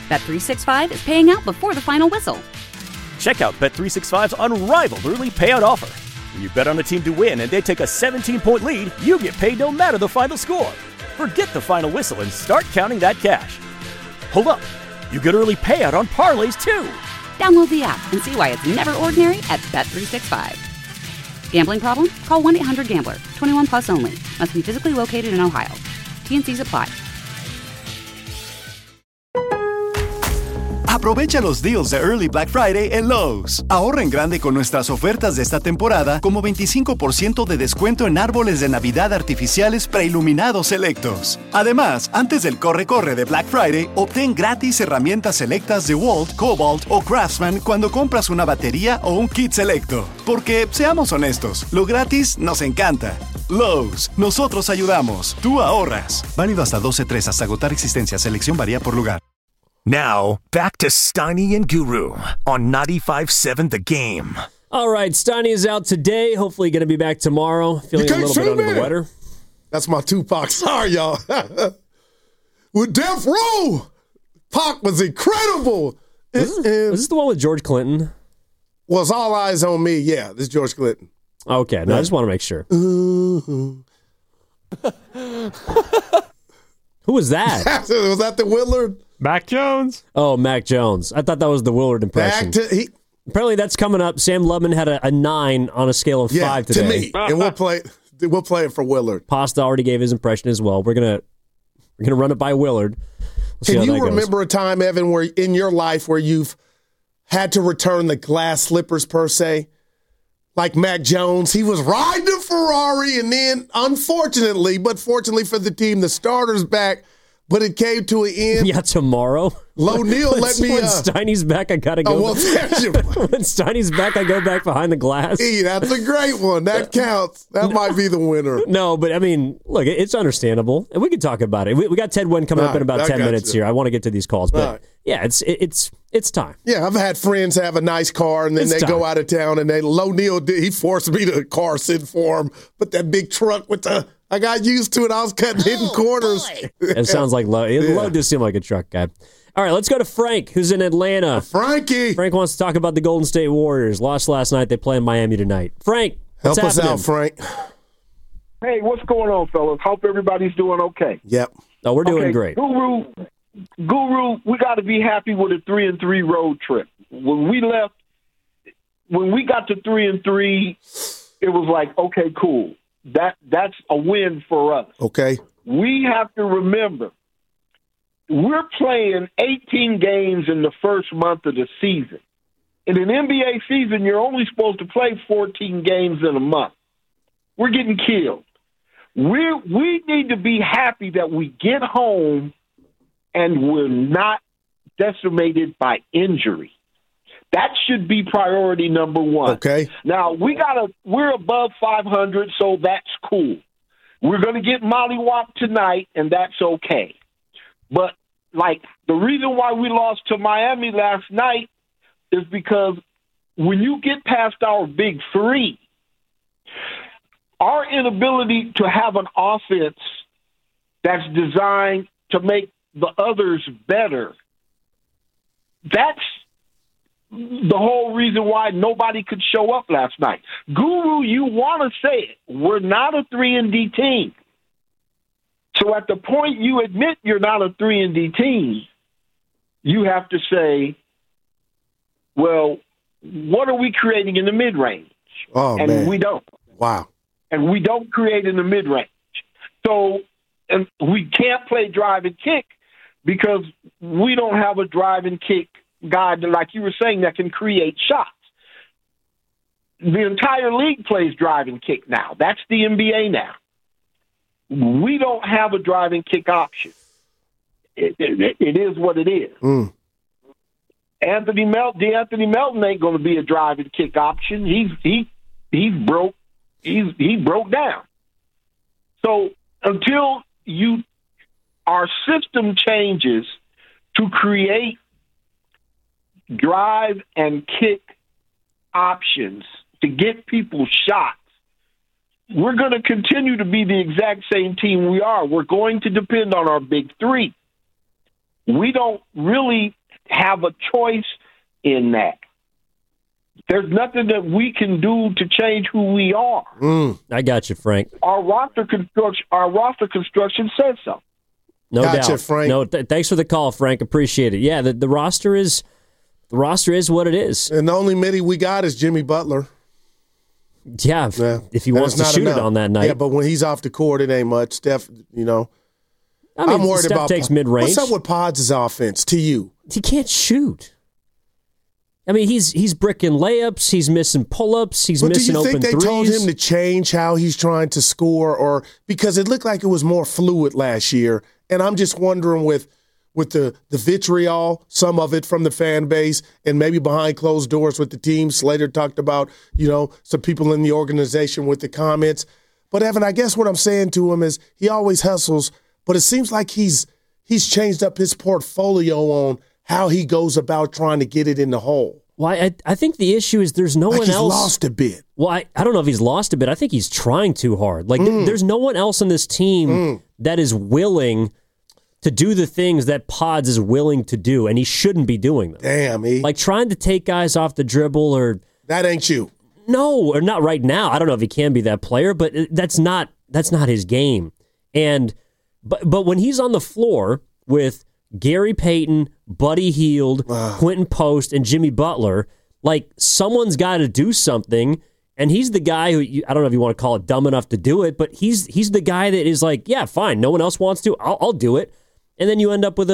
Bet365 is paying out before the final whistle. Check out Bet365's unrivaled early payout offer. When you bet on a team to win and they take a 17-point lead, you get paid no matter the final score. Forget the final whistle and start counting that cash. Hold up. You get early payout on parlays, too. Download the app and see why it's never ordinary at Bet365. Gambling problem? Call 1-800-GAMBLER. 21 plus only. Must be physically located in Ohio. T&Cs apply. Aprovecha los deals de Early Black Friday en Lowe's. Ahorra en grande con nuestras ofertas de esta temporada, como 25% de descuento en árboles de Navidad artificiales preiluminados selectos. Además, antes del corre-corre de Black Friday, obtén gratis herramientas selectas de Walt, Cobalt o Craftsman cuando compras una batería o un kit selecto. Porque, seamos honestos, lo gratis nos encanta. Lowe's, nosotros ayudamos, tú ahorras. Válido hasta 12/3 hasta agotar existencia. Selección varía por lugar. Now, back to Steiny and Guru on 95.7 The Game. All right, Steiny is out today. Hopefully going to be back tomorrow. Feeling a little bit under the weather. That's my Tupac. Sorry, y'all. With Death Row, Pac was incredible. Was this the one with George Clinton? Was All Eyes on Me. Yeah, this is George Clinton. Okay, no, I just want to make sure. Who was that? Was that the Willard? Mac Jones. Oh, Mac Jones. I thought that was the Willard impression. Apparently that's coming up. Sam Lubman had a 9 on a scale of 5 today. To me. And we'll play it for Willard. Pasta already gave his impression as well. We're gonna run it by Willard. Can you remember a time, Evan, where in your life where you've had to return the glass slippers per se? Like Mac Jones, he was riding a Ferrari, and then, unfortunately, but fortunately for the team, the starter's back, but it came to an end. Yeah, tomorrow. Low Neal let me... When Steiny's back, I got to go. When Steiny's back, I go back behind the glass. Hey, that's a great one. That counts. That might be the winner. No, but, I mean, look, it's understandable. And we can talk about it. We got Ted Wynn coming up in about 10 minutes here. I want to get to these calls. But, yeah, it's time. Yeah, I've had friends have a nice car, and then they go out of town, and Low Neal, he forced me to car sit for him. But that big truck with the... I got used to it. I was cutting hidden corners. It sounds like Low. Low does seem like a truck guy. All right, let's go to Frank, who's in Atlanta. Frankie. Frank wants to talk about the Golden State Warriors. Lost last night. They play in Miami tonight. Frank, what's help happening? us out, Frank. Hey, what's going on, fellas? Hope everybody's doing okay. Yep. Oh, we're doing great. Guru, we got to be happy with a 3-3 road trip. When we got to 3-3, it was like, okay, cool. That's a win for us. Okay. We have to remember, we're playing 18 games in the first month of the season. In an NBA season, you're only supposed to play 14 games in a month. We're getting killed. We need to be happy that we get home and we're not decimated by injury. That should be priority number one. Okay. Now, we're above 500, so that's cool. We're going to get mollywopped tonight, and that's okay. But, the reason why we lost to Miami last night is because when you get past our big three, our inability to have an offense that's designed to make the others better, that's the whole reason why nobody could show up last night. Guru, you want to say it. We're not a 3-and-D team. So at the point you admit you're not a 3-and-D team, you have to say, well, what are we creating in the mid-range? Oh, and man. We don't. Wow. And we don't create in the mid-range. So and we can't play drive and kick because we don't have a drive and kick guy, like you were saying, that can create shots. The entire league plays drive and kick now. That's the NBA now. We don't have a drive and kick option. It is what it is. DeAnthony Melton ain't going to be a drive and kick option. He broke down. So until our system changes to create drive and kick options to get people shots, we're going to continue to be the exact same team we are. We're going to depend on our big three. We don't really have a choice in that. There's nothing that we can do to change who we are. I got you, Frank. Our roster construction says so. No gotcha, doubt, Frank. No, thanks for the call, Frank. Appreciate it. Yeah, the roster is what it is, and the only midi we got is Jimmy Butler. Yeah, if he wants to shoot it on that night. Yeah, but when he's off the court, it ain't much. Steph, I'm worried Steph about takes mid-range. What's up with Pods' offense to you? He can't shoot. I mean, he's bricking layups. He's missing pull-ups. He's missing open threes. Do you think they told him to change how he's trying to score, or because it looked like it was more fluid last year? And I'm just wondering with the vitriol, some of it from the fan base, and maybe behind closed doors with the team. Slater talked about some people in the organization with the comments. But Evan, I guess what I'm saying to him is he always hustles, but it seems like he's changed up his portfolio on how he goes about trying to get it in the hole. Well, I think the issue is there's no one else. He's lost a bit. Well, I don't know if he's lost a bit. I think he's trying too hard. Like, there's no one else on this team that is willing to do the things that Pods is willing to do, and he shouldn't be doing them. Damn, Like trying to take guys off the dribble or... That ain't you. No, or not right now. I don't know if he can be that player, but that's not his game. And but when he's on the floor with Gary Payton, Buddy Hield, Quentin Post, and Jimmy Butler, like someone's got to do something. And he's the guy who, I don't know if you want to call it dumb enough to do it, but he's the guy that is like, yeah, fine, no one else wants to, I'll do it. And then you end up with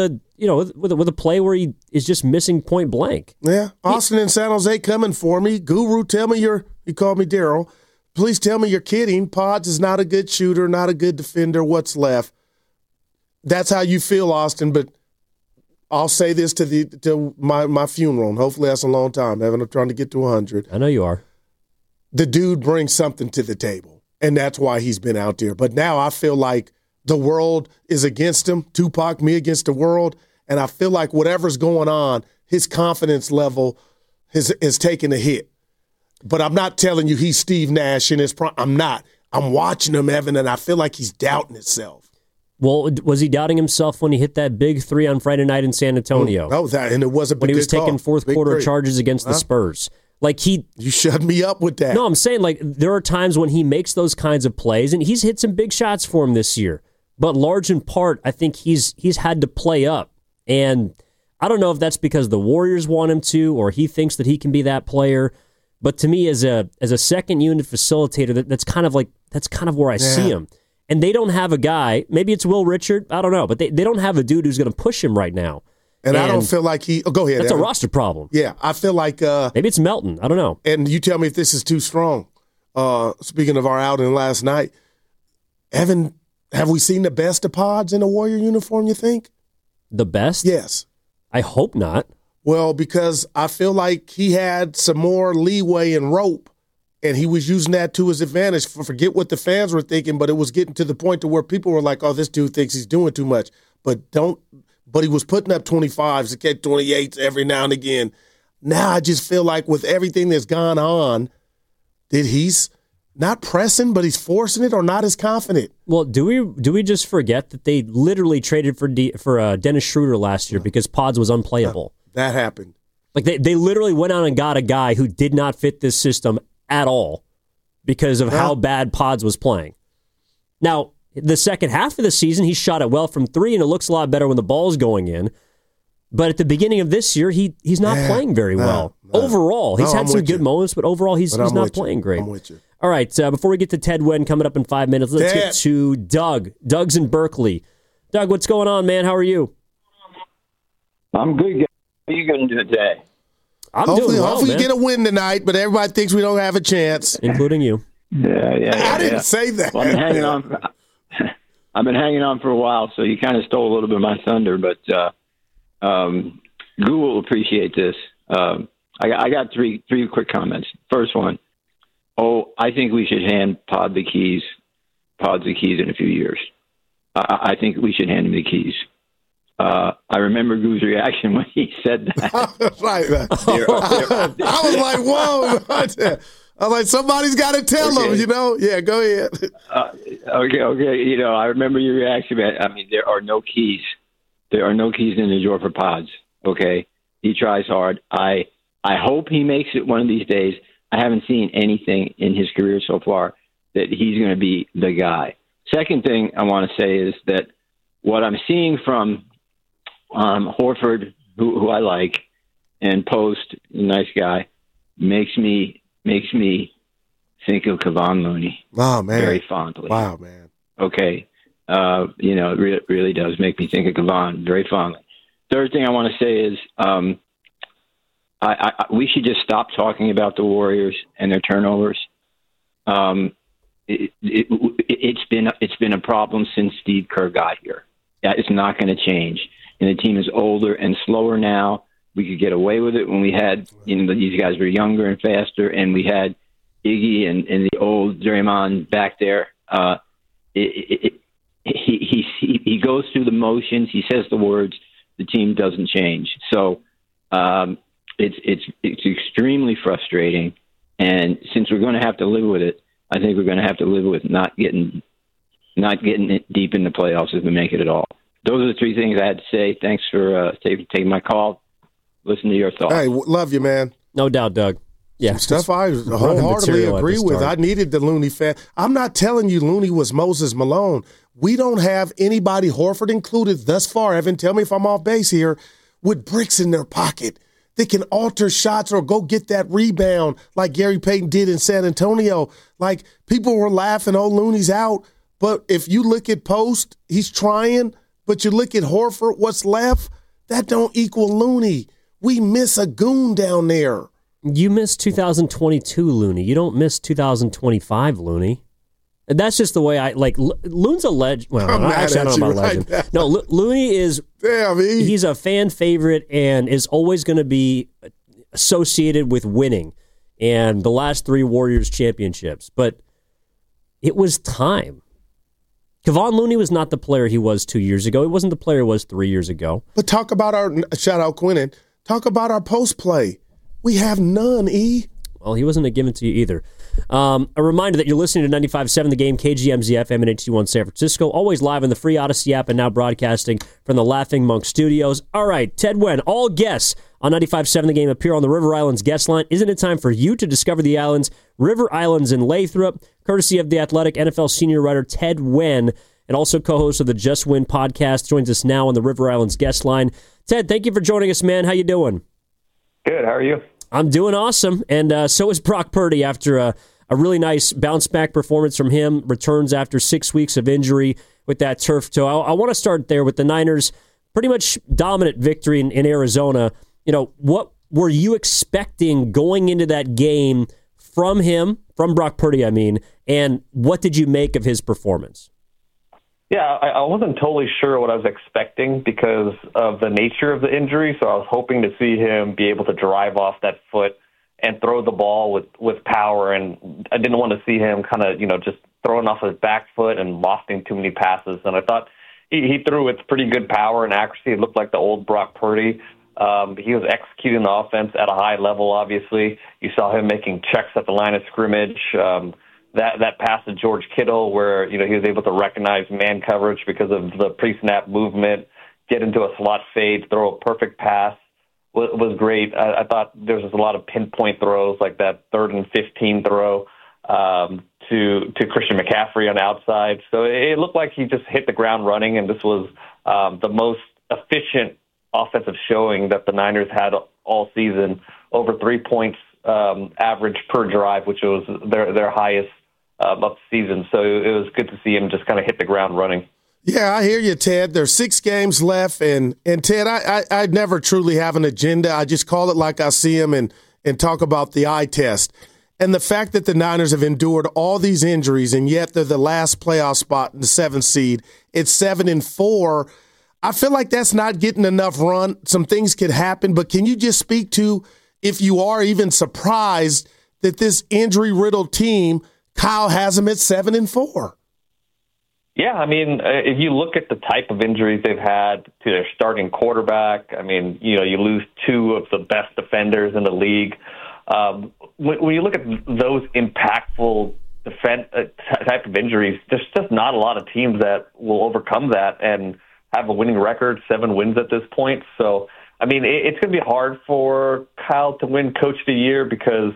a play where he is just missing point blank. Yeah, Austin and San Jose coming for me. Guru, tell me you called me Daryl. Please tell me you're kidding. Pods is not a good shooter, not a good defender. What's left? That's how you feel, Austin, but I'll say this to my funeral, and hopefully that's a long time, Evan. I'm trying to get to 100. I know you are. The dude brings something to the table, and that's why he's been out there. But now I feel like the world is against him. Tupac, me against the world. And I feel like whatever's going on, his confidence level is taking a hit. But I'm not telling you he's Steve Nash in his prime. I'm not. I'm watching him, Evan, and I feel like he's doubting himself. Well, was he doubting himself when he hit that big three on Friday night in San Antonio? Oh, and it was a big when he was taking fourth quarter three. Charges against the Spurs. Like you shut me up with that. No, I'm saying like there are times when he makes those kinds of plays, and he's hit some big shots for him this year. But large in part, I think he's had to play up. And I don't know if that's because the Warriors want him to, or he thinks that he can be that player. But to me, as a second unit facilitator, that's kind of where I see him. And they don't have a guy. Maybe it's Will Richard. I don't know, but they don't have a dude who's going to push him right now. And I don't feel like he. Oh, go ahead. That's Evan. A roster problem. Yeah, I feel like maybe it's Melton. I don't know. And you tell me if this is too strong. Speaking of our outing last night, Evan, have we seen the best of Pods in a Warrior uniform? You think the best? Yes. I hope not. Well, because I feel like he had some more leeway and rope, and he was using that to his advantage. Forget what the fans were thinking, but it was getting to the point to where people were like, "Oh, this dude thinks he's doing too much." But he was putting up 25s, 28s every now and again. Now I just feel like with everything that's gone on, that he's not pressing, but he's forcing it, or not as confident. Well, do we just forget that they literally traded for Dennis Schroeder last year because Pods was unplayable? That happened. Like they literally went out and got a guy who did not fit this system at all because of how bad Pods was playing. Now, the second half of the season, he shot it well from three, and it looks a lot better when the ball's going in. But at the beginning of this year, he's not playing very well. Overall, he's had some good moments, but overall, he's not playing great. I'm with you. All right, before we get to Ted Wynn coming up in 5 minutes, let's get to Doug. Doug's in Berkeley. Doug, what's going on, man? How are you? I'm good, guys. How are you going to do today? Hopefully man. you get a win tonight, but everybody thinks we don't have a chance. Including you. Yeah. I didn't say that. Well, I've been hanging on for a while, so you kind of stole a little bit of my thunder, but Goo will appreciate this. I got three quick comments. First one, I think we should hand Pods the keys in a few years. I think we should hand him the keys. I remember Goo's reaction when he said that. Right. I was like, whoa. I was like, somebody's got to tell him, Yeah, go ahead. Okay. I remember your reaction. I mean, there are no keys. There are no keys in the drawer for Pods, okay? He tries hard. I hope he makes it one of these days. I haven't seen anything in his career so far that he's going to be the guy. Second thing I want to say is that what I'm seeing from Horford, who I like, and Post, nice guy, makes me think of Kevon Looney. Oh, man. Very fondly. Wow, man. Okay. It really does make me think of Kevon very fondly. Third thing I want to say is we should just stop talking about the Warriors and their turnovers. It's been a problem since Steve Kerr got here. That is not going to change. And the team is older and slower now. We could get away with it when we had, these guys were younger and faster, and we had Iggy and the old Draymond back there. He goes through the motions. He says the words. The team doesn't change. So it's extremely frustrating. And since we're going to have to live with it, I think we're going to have to live with not getting it deep in the playoffs if we make it at all. Those are the three things I had to say. Thanks for taking my call. Listen to your thoughts. Hey, love you, man. No doubt, Doug. Yeah, some stuff I wholeheartedly agree with. I needed the Looney fan. I'm not telling you Looney was Moses Malone. We don't have anybody, Horford included, thus far, Evan, tell me if I'm off base here, with bricks in their pocket. They can alter shots or go get that rebound like Gary Payton did in San Antonio. Like, people were laughing, oh, Looney's out. But if you look at Post, he's trying. But you look at Horford, what's left, that don't equal Looney. We miss a goon down there. You miss 2022 Looney. You don't miss 2025 Looney. And that's just the way Loon's a legend. Well, actually, I don't know about legend. Right, no, Looney is. Damn, he's a fan favorite and is always going to be associated with winning and the last 3 Warriors championships. But it was time. Kevon Looney was not the player he was 2 years ago. He wasn't the player he was 3 years ago. But talk about shout out Quinnen. Talk about our post play. We have none, E. Well, he wasn't a given to you either. A reminder that you're listening to 95.7 The Game, KGMZ FM and HD1 San Francisco, always live on the free Odyssey app and now broadcasting from the Laughing Monk Studios. All right, Ted Nguyen, all guests on 95.7 The Game appear on the River Islands guest line. Isn't it time for you to discover the islands? River Islands in Lathrop, courtesy of The Athletic NFL senior writer Ted Nguyen, and also co-host of the Just Win podcast, joins us now on the River Islands guest line. Ted, thank you for joining us, man. How you doing? Good. How are you? I'm doing awesome, and so is Brock Purdy after a really nice bounce-back performance from him, returns after 6 weeks of injury with that turf toe. I want to start there with the Niners' pretty much dominant victory in Arizona. What were you expecting going into that game from him, from Brock Purdy, and what did you make of his performance? Yeah, I wasn't totally sure what I was expecting because of the nature of the injury, so I was hoping to see him be able to drive off that foot and throw the ball with power, and I didn't want to see him kind of, just throwing off his back foot and lofting too many passes, and I thought he threw with pretty good power and accuracy. It looked like the old Brock Purdy. He was executing the offense at a high level, obviously. You saw him making checks at the line of scrimmage. That pass to George Kittle where, he was able to recognize man coverage because of the pre-snap movement, get into a slot fade, throw a perfect pass was great. I thought there was just a lot of pinpoint throws like that 3rd and 15 throw to Christian McCaffrey on the outside. So it looked like he just hit the ground running, and this was the most efficient offensive showing that the Niners had all season, over 3 points average per drive, which was their highest of the season. So it was good to see him just kind of hit the ground running. Yeah, I hear you, Ted. There's 6 games left, and Ted, I never truly have an agenda. I just call it like I see them and talk about the eye test. And the fact that the Niners have endured all these injuries, and yet they're the last playoff spot in the 7th seed. It's 7-4. I feel like that's not getting enough run. Some things could happen, but can you just speak to if you are even surprised that this injury-riddled team, Kyle has them at 7-4? Yeah, if you look at the type of injuries they've had to their starting quarterback, you lose 2 of the best defenders in the league. When you look at those impactful type of injuries, there's just not a lot of teams that will overcome that and have a winning record, 7 wins at this point. So I mean, it's going to be hard for Kyle to win Coach of the Year because,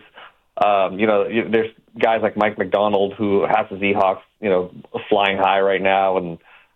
there's guys like Mike McDonald who has the Seahawks, flying high right now, and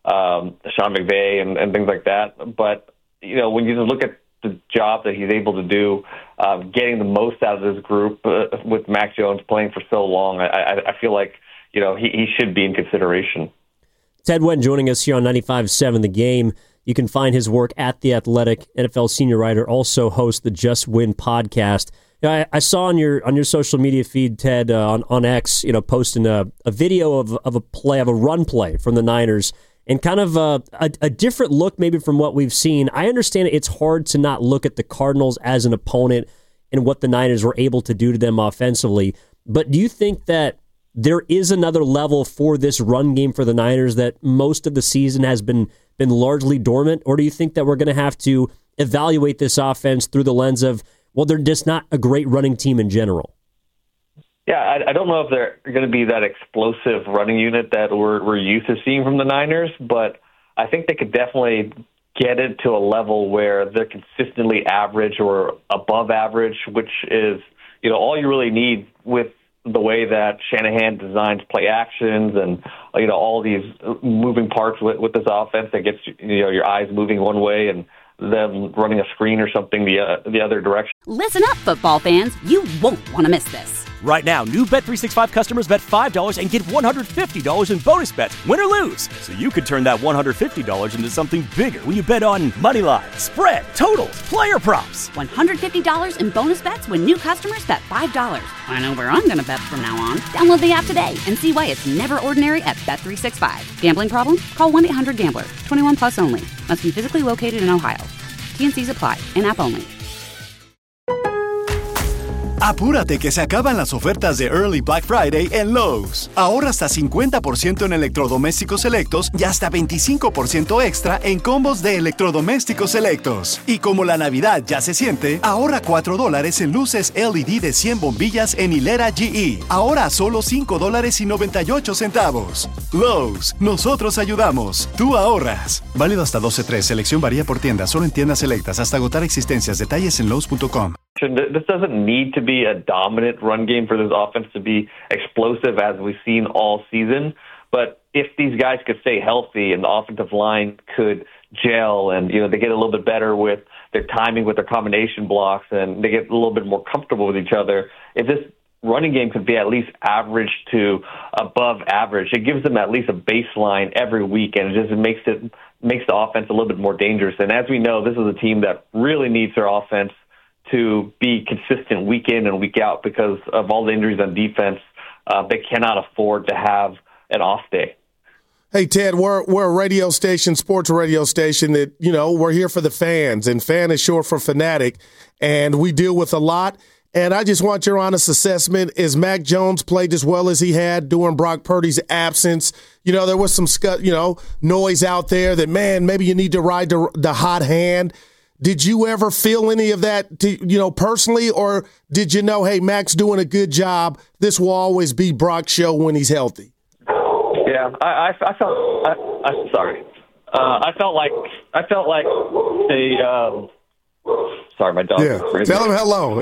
Sean McVay and things like that. But, when you just look at the job that he's able to do, getting the most out of this group with Mac Jones playing for so long, I feel like, he should be in consideration. Ted Nguyen joining us here on 95.7 The Game. You can find his work at The Athletic. NFL senior writer, also hosts the Just Win podcast. I saw on your social media feed, Ted, on X, posting a video of a run play from the Niners, and kind of a different look maybe from what we've seen. I understand it's hard to not look at the Cardinals as an opponent and what the Niners were able to do to them offensively, but do you think that there is another level for this run game for the Niners that most of the season has been largely dormant, or do you think that we're going to have to evaluate this offense through the lens of, well, they're just not a great running team in general? Yeah, I don't know if they're going to be that explosive running unit that we're used to seeing from the Niners, but I think they could definitely get it to a level where they're consistently average or above average, which is, all you really need with the way that Shanahan designs play actions and, all these moving parts with this offense that gets, your eyes moving one way and them running a screen or something the other direction. Listen up, football fans. You won't want to miss this. Right now, new Bet365 customers bet $5 and get $150 in bonus bets, win or lose. So you could turn that $150 into something bigger when you bet on moneyline, spread, totals, player props. $150 in bonus bets when new customers bet $5. I know where I'm going to bet from now on. Download the app today and see why it's never ordinary at Bet365. Gambling problem? Call 1-800-GAMBLER. 21 plus only. Must be physically located in Ohio. T&Cs apply. In-app only. Apúrate que se acaban las ofertas de Early Black Friday en Lowe's. Ahorra hasta 50% en electrodomésticos selectos y hasta 25% extra en combos de electrodomésticos selectos. Y como la Navidad ya se siente, ahorra $4 en luces LED de 100 bombillas en hilera GE. Ahora solo $5.98. Lowe's, nosotros ayudamos, tú ahorras. Válido hasta 12/3. Selección varía por tienda, solo en tiendas selectas hasta agotar existencias. Detalles en Lowe's.com. This doesn't need to be a dominant run game for this offense to be explosive as we've seen all season. But if these guys could stay healthy and the offensive line could gel and, they get a little bit better with their timing with their combination blocks and they get a little bit more comfortable with each other, if this running game could be at least average to above average, it gives them at least a baseline every week, and it just makes the offense a little bit more dangerous. And as we know, this is a team that really needs their offense to be consistent week in and week out because of all the injuries on defense. They cannot afford to have an off day. Hey, Ted, we're a radio station, sports radio station that, we're here for the fans, and fan is short for fanatic, and we deal with a lot. And I just want your honest assessment. Is Mac Jones played as well as he had during Brock Purdy's absence? There was some, noise out there that, man, maybe you need to ride the hot hand. Did you ever feel any of that, personally, or did you know, hey, Mac's doing a good job? This will always be Brock's show when he's healthy. Yeah, I felt. Sorry, I felt like they. Sorry, my dog. Yeah, tell him hello.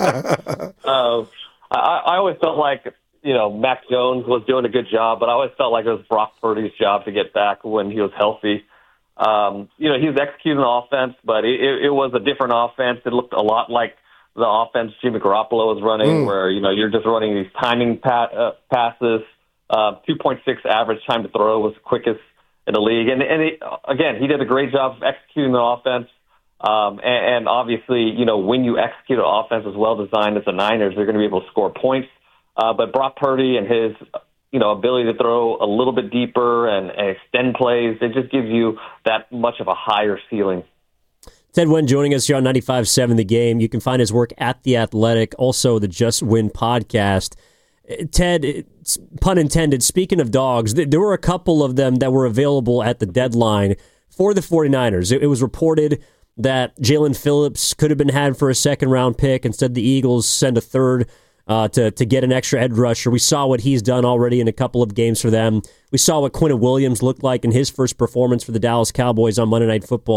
I always felt like Mac Jones was doing a good job, but I always felt like it was Brock Purdy's job to get back when he was healthy. He was executing the offense, but it was a different offense. It looked a lot like the offense Jimmy Garoppolo was running, where, you're just running these timing passes. 2.6 average time to throw was the quickest in the league. And again, he did a great job of executing the offense. And obviously, when you execute an offense as well designed as the Niners, they're going to be able to score points. But Brock Purdy and his ability to throw a little bit deeper and extend plays, it just gives you that much of a higher ceiling. Ted Nguyen joining us here on 95.7 The Game. You can find his work at The Athletic, also the Just Win podcast. Ted, pun intended, speaking of dogs, there were a couple of them that were available at the deadline for the 49ers. It was reported that Jalen Phillips could have been had for a second-round pick. Instead, the Eagles send a third to get an extra edge rusher. We saw what he's done already in a couple of games for them. We saw what Quinnen Williams looked like in his first performance for the Dallas Cowboys on Monday Night Football.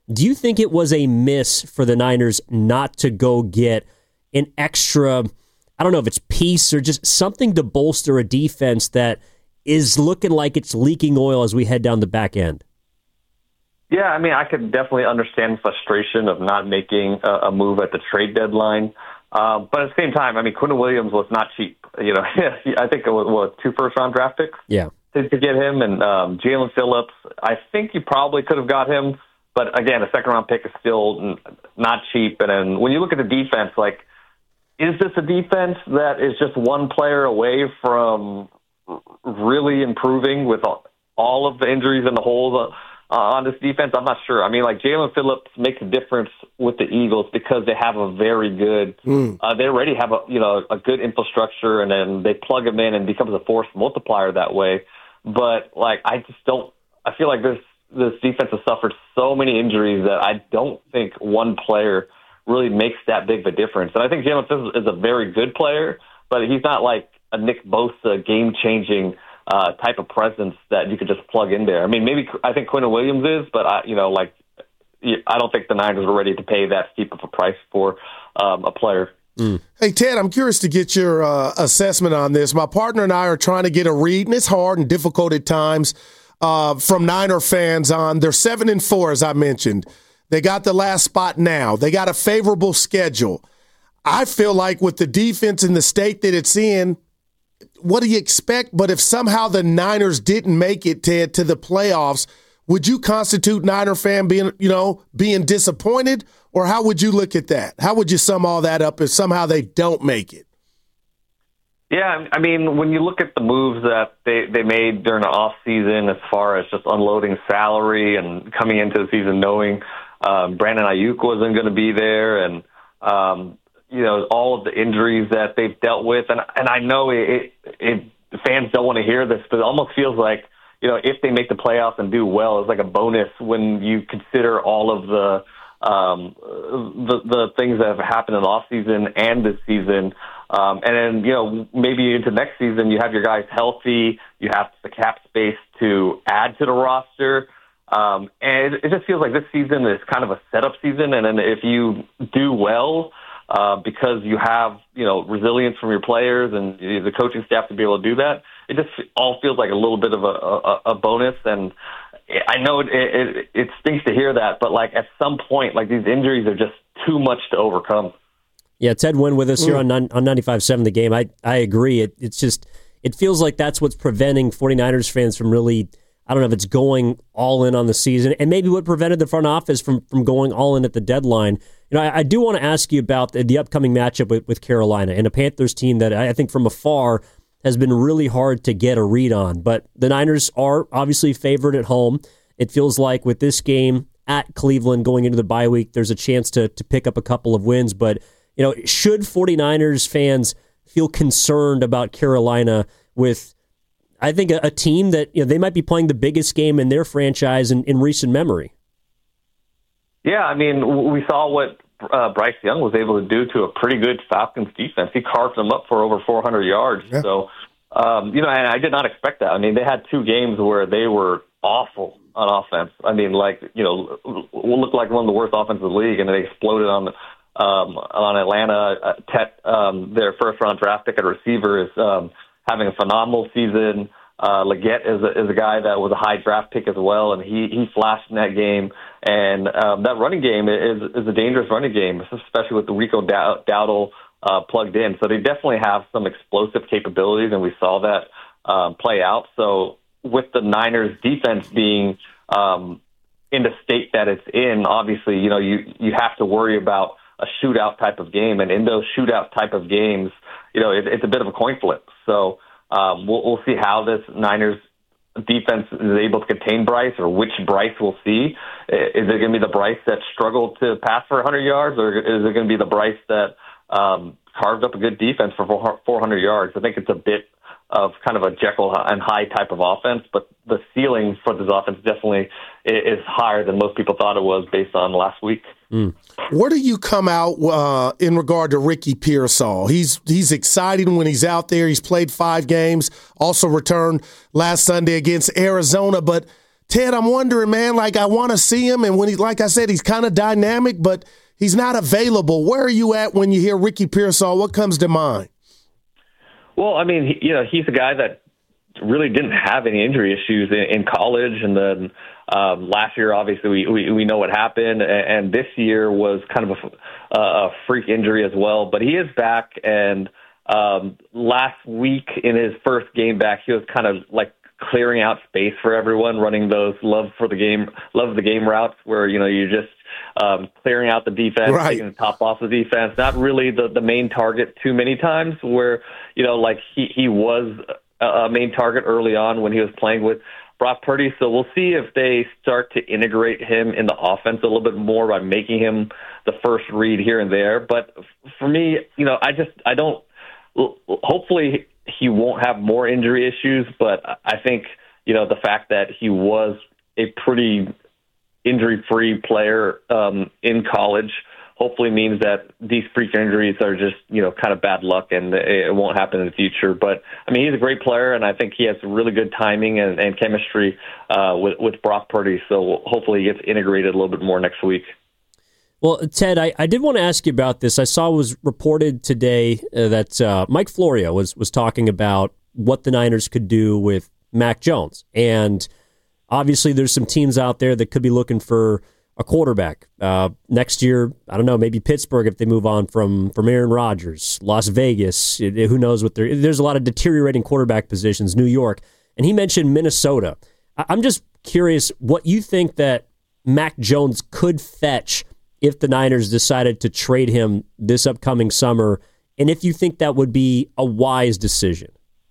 Do you think it was a miss for the Niners not to go get an extra, I don't know if it's piece or just something to bolster a defense that is looking like it's leaking oil as we head down the back end? Yeah, I mean, I could definitely understand frustration of not making a move at the trade deadline. But at the same time, I mean, Quinn Williams was not cheap. You know, I think it was 2 first-round draft picks to get him. And Jalen Phillips, I think you probably could have got him. But again, a second-round pick is still not cheap. And then when you look at the defense, like, is this a defense that is just one player away from really improving with all of the injuries and the holes on this defense? I'm not sure. I mean, like, Jalen Phillips makes a difference with the Eagles because they have a very good they already have a good infrastructure, and then they plug him in and becomes a force multiplier that way. But, like, I feel like this defense has suffered so many injuries that I don't think one player really makes that big of a difference. And I think Jalen Phillips is a very good player, but he's not like a Nick Bosa game-changing type of presence that you could just plug in there. I mean, I think Quinn Williams is, but I don't think the Niners are ready to pay that steep of a price for a player. Hey, Ted, I'm curious to get your assessment on this. My partner and I are trying to get a read, and it's hard and difficult at times, from Niner fans on. They're 7-4, as I mentioned. They got the last spot now. They got a favorable schedule. I feel like with the defense in the state that it's in, what do you expect? But if somehow the Niners didn't make it, Ted, to the playoffs, would you constitute Niner fan being disappointed, or how would you look at that? How would you sum all that up if somehow they don't make it? Yeah, I mean, when you look at the moves that they made during the offseason as far as just unloading salary and coming into the season knowing Brandon Ayuk wasn't going to be there, and all of the injuries that they've dealt with, and I know fans don't want to hear this, but it almost feels like, if they make the playoffs and do well, it's like a bonus when you consider all of the things that have happened in the offseason and this season. And then, maybe into next season, you have your guys healthy, you have the cap space to add to the roster. And it just feels like this season is kind of a setup season. And then if you do well, because you have, resilience from your players and the coaching staff to be able to do that, it just all feels like a little bit of a bonus. And I know it stinks to hear that, but like at some point, like these injuries are just too much to overcome. Yeah, Ted Wynn with us here on 95.7 The Game. I agree. It feels like that's what's preventing 49ers fans from really, I don't know if it's going all in on the season, and maybe what prevented the front office from going all in at the deadline. I do want to ask you about the upcoming matchup with Carolina and a Panthers team that I think from afar has been really hard to get a read on. But the Niners are obviously favored at home. It feels like with this game at Cleveland going into the bye week, there's a chance to pick up a couple of wins. But should 49ers fans feel concerned about Carolina with, I think, a team that they might be playing the biggest game in their franchise in recent memory? Yeah, I mean, we saw what Bryce Young was able to do to a pretty good Falcons defense. He carved them up for over 400 yards. Yeah. So, and I did not expect that. I mean, they had 2 games where they were awful on offense. I mean, looked like one of the worst offenses in the league, and they exploded on Atlanta. Their first-round draft pick at receiver is having a phenomenal season. Leggett is a guy that was a high draft pick as well, and he flashed in that game. And that running game is a dangerous running game, especially with the Rico Dowdle plugged in. So they definitely have some explosive capabilities, and we saw that play out. So with the Niners defense being in the state that it's in, obviously, you have to worry about a shootout type of game. And in those shootout type of games, it's a bit of a coin flip. So we'll see how this Niners defense is able to contain Bryce, or which Bryce we'll see. Is it going to be the Bryce that struggled to pass for 100 yards, or is it going to be the Bryce that carved up a good defense for 400 yards? I think it's a bit of kind of a Jekyll and Hyde type of offense, but the ceiling for this offense definitely is higher than most people thought it was based on last week. Where do you come out in regard to Ricky Pearsall? He's exciting when he's out there. He's played 5 games, also returned last Sunday against Arizona. But Ted, I'm wondering, man, like I want to see him. And when he's, like I said, he's kind of dynamic, but he's not available. Where are you at when you hear Ricky Pearsall? What comes to mind? Well, I mean, he's a guy that really didn't have any injury issues in college. And then last year, obviously, we know what happened. And this year was kind of a freak injury as well. But he is back. And last week in his first game back, he was kind of like clearing out space for everyone, running those love of the game routes where, you're just clearing out the defense, right, taking the top off the defense. Not really the main target too many times where, like he was a main target early on when he was playing with Brock Purdy. So we'll see if they start to integrate him in the offense a little bit more by making him the first read here and there. But for me, I don't, hopefully he won't have more injury issues, but I think, the fact that he was a pretty injury-free player in college hopefully means that these freak injuries are just, kind of bad luck and it won't happen in the future. But, I mean, he's a great player, and I think he has really good timing and chemistry with Brock Purdy. So hopefully he gets integrated a little bit more next week. Well, Ted, I did want to ask you about this. I saw it was reported today that Mike Florio was talking about what the Niners could do with Mac Jones. And obviously there's some teams out there that could be looking for a quarterback. Next year, I don't know, maybe Pittsburgh if they move on from Aaron Rodgers, Las Vegas, who knows what there's a lot of deteriorating quarterback positions, New York. And he mentioned Minnesota. I'm just curious what you think that Mac Jones could fetch if the Niners decided to trade him this upcoming summer, and if you think that would be a wise decision.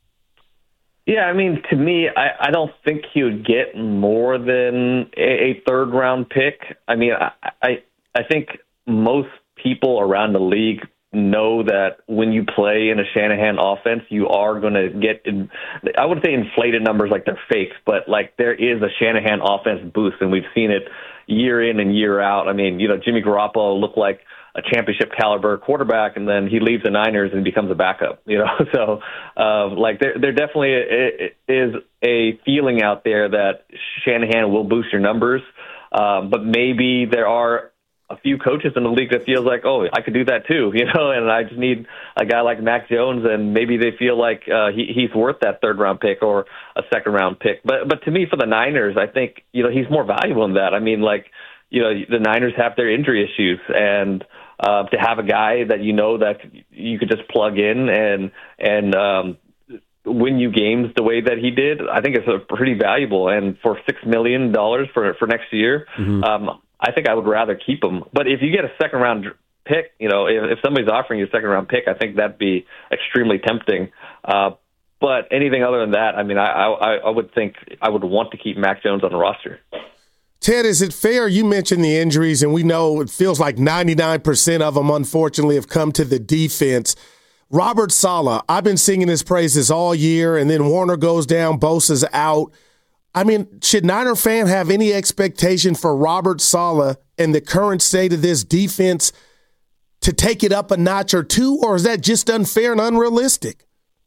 Yeah, I mean, to me, I don't think he would get more than a third-round pick. I mean, I think most people around the league know that when you play in a Shanahan offense, you are going to get, I wouldn't say inflated numbers like they're fake, but like there is a Shanahan offense boost, and we've seen it year in and year out. I mean, Jimmy Garoppolo looked like a championship caliber quarterback, and then he leaves the Niners and becomes a backup, So, like there definitely is a feeling out there that Shanahan will boost your numbers. But maybe there are a few coaches in the league that feels like, oh, I could do that too, and I just need a guy like Mac Jones, and maybe they feel like he's worth that third-round pick or a second-round pick. But to me, for the Niners, I think, he's more valuable than that. I mean, the Niners have their injury issues, and to have a guy that that you could just plug in and win you games the way that he did, I think it's pretty valuable. And for $6 million for next year, I think I would rather keep him. But if you get a second-round pick, if somebody's offering you a second-round pick, I think that'd be extremely tempting. But anything other than that, I mean, I would think I would want to keep Mac Jones on the roster. Ted, is it fair? You mentioned the injuries, and we know it feels like 99% of them, unfortunately, have come to the defense. Robert Saleh, I've been singing his praises all year, and then Warner goes down, Bosa's out. I mean, should Niner fan have any expectation for Robert Saleh and the current state of this defense to take it up a notch or two, or is that just unfair and unrealistic?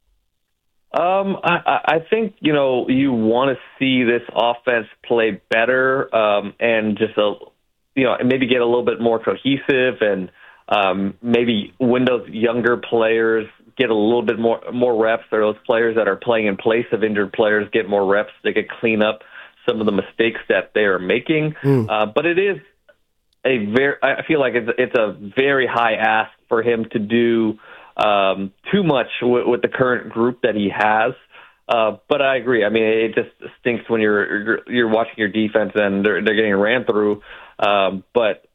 I think, you want to see this offense play better and just, maybe get a little bit more cohesive and maybe when those younger players get a little bit more reps, or those players that are playing in place of injured players get more reps, they could clean up some of the mistakes that they are making. But it is I feel like it's a very high ask for him to do too much with the current group that he has. But I agree. I mean, it just stinks when you're watching your defense and they're getting ran through. But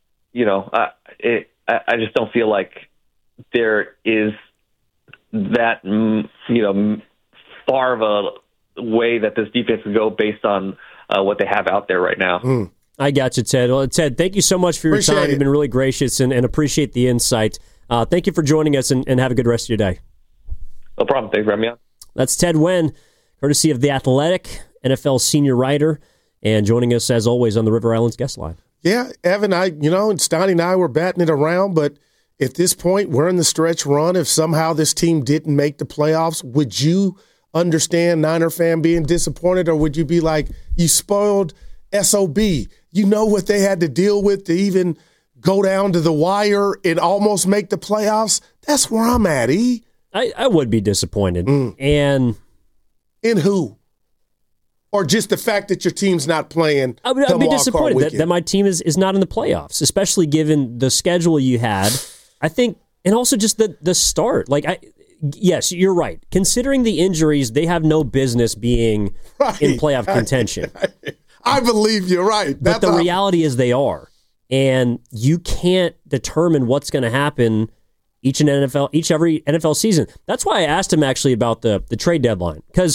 I just don't feel like there is that far of a way that this defense can go based on what they have out there right now. I got you, Ted. Well, Ted, thank you so much for your time. You've been really gracious and appreciate the insight. Thank you for joining us, and have a good rest of your day. No problem. Thanks for having me on. That's Ted Nguyen, courtesy of The Athletic, NFL senior writer, and joining us, as always, on the River Islands guest line. Yeah, Evan, and Stoney and I were batting it around, but at this point, we're in the stretch run. If somehow this team didn't make the playoffs, would you understand, Niner fan, being disappointed? Or would you be like, you spoiled SOB? You know what they had to deal with to even go down to the wire and almost make the playoffs? That's where I'm at, E. I would be disappointed. And in who? Or just the fact that your team's not playing? I'd be disappointed that my team is not in the playoffs, especially given the schedule you had. I think, and also just the start. Yes, you're right. Considering the injuries, they have no business being in playoff contention. I believe you're right. But the reality is they are. And you can't determine what's going to happen every NFL season. That's why I asked him actually about the trade deadline. Because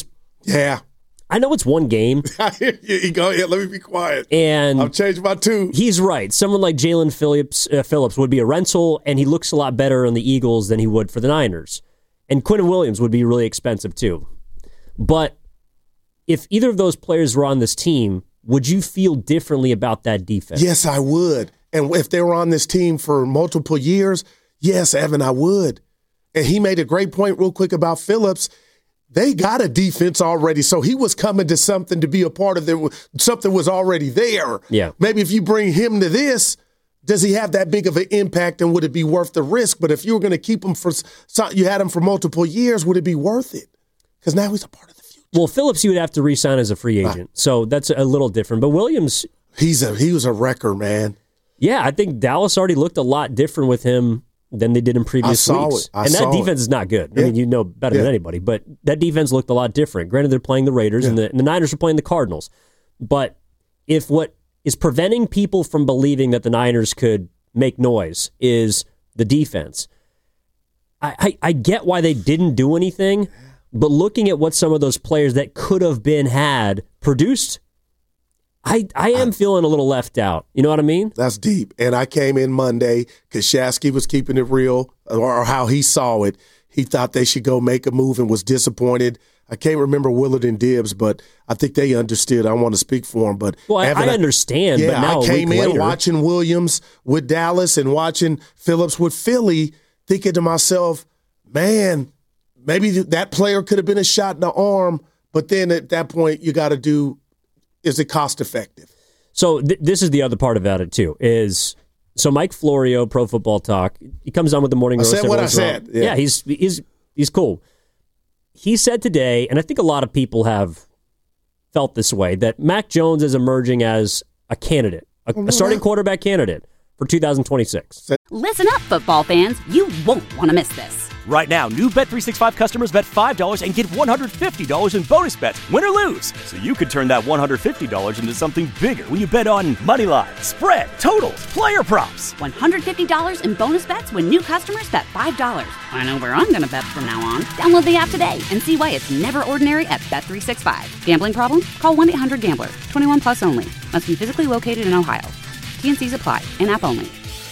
I know it's one game. Here you go. Yeah, let me be quiet. And I've changed my tune. He's right. Someone like Jalen Phillips would be a rental, and he looks a lot better on the Eagles than he would for the Niners. And Quinnen Williams would be really expensive too. But if either of those players were on this team, would you feel differently about that defense? Yes, I would. And if they were on this team for multiple years, yes, Evan, I would. And he made a great point real quick about Phillips. They got a defense already, so he was coming to something to be a part of it. Something was already there. Yeah. Maybe if you bring him to this, does he have that big of an impact, and would it be worth the risk? But if you were going to keep him you had him for multiple years, would it be worth it? Because now he's a part of the future. Well, Phillips, you would have to re-sign as a free agent, so that's a little different. But Williams, he was a wrecker, man. Yeah, I think Dallas already looked a lot different with him than they did in previous weeks. And that defense is not good. I mean, you know better than anybody, but that defense looked a lot different. Granted, they're playing the Raiders, and the Niners are playing the Cardinals. But if what is preventing people from believing that the Niners could make noise is the defense, I get why they didn't do anything, but looking at what some of those players that could have been had produced, I am feeling a little left out. You know what I mean? That's deep. And I came in Monday because Shasky was keeping it real, or how he saw it. He thought they should go make a move and was disappointed. I can't remember Willard and Dibbs, but I think they understood. I want to speak for them. But I understand. Yeah, but now I came in later, watching Williams with Dallas and watching Phillips with Philly, thinking to myself, man, maybe that player could have been a shot in the arm. But then at that point, you got to do, is it cost effective? So this is the other part about it too. So Mike Florio, Pro Football Talk, he comes on with the morning roast. I said what I said. Yeah, he's cool. He said today, and I think a lot of people have felt this way, that Mac Jones is emerging as a candidate, a starting quarterback candidate for 2026. Listen up, football fans. You won't want to miss this. Right now, new Bet365 customers bet $5 and get $150 in bonus bets, win or lose. So you could turn that $150 into something bigger when you bet on money line, spread, totals, player props. $150 in bonus bets when new customers bet $5. I know where I'm going to bet from now on. Download the app today and see why it's never ordinary at Bet365. Gambling problem? Call 1-800-GAMBLER. 21 plus only. Must be physically located in Ohio. T&Cs apply. In-app only.